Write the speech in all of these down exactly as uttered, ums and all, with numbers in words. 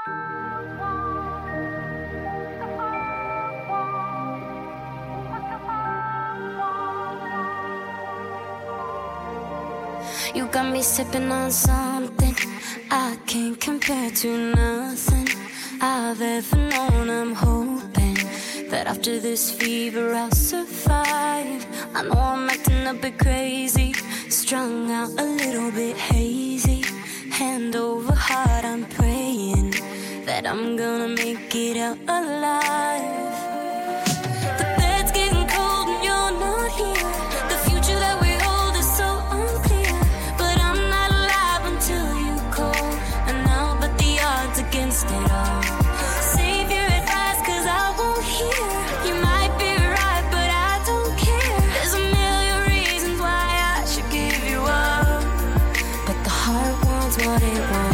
You got me sipping on something I can't compare to nothing I've ever known. I'm hoping that after this fever I'll survive. I know I'm acting a bit crazy, strung out a little bit hazy. Hand over heart I'm praying that I'm gonna make it out alive. The bed's getting cold and you're not here. The future that we hold is so unclear, but I'm not alive until you call. And I'll bet the odds against it all. Save your advice cause I won't hear. You might be right but I don't care. There's a million reasons why I should give you up, but the heart wants what it wants.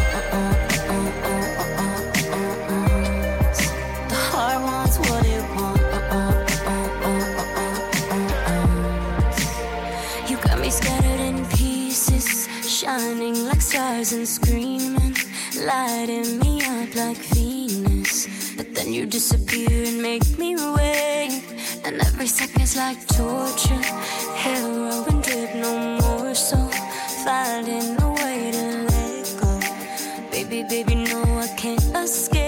The heart wants what it wants. You got me scattered in pieces, shining like stars and screaming, lighting me up like Venus. But then you disappear and make me wait, and every second's like torture. Heroin drip, no more, so finding a way to let go. Baby, baby, no, I can't escape.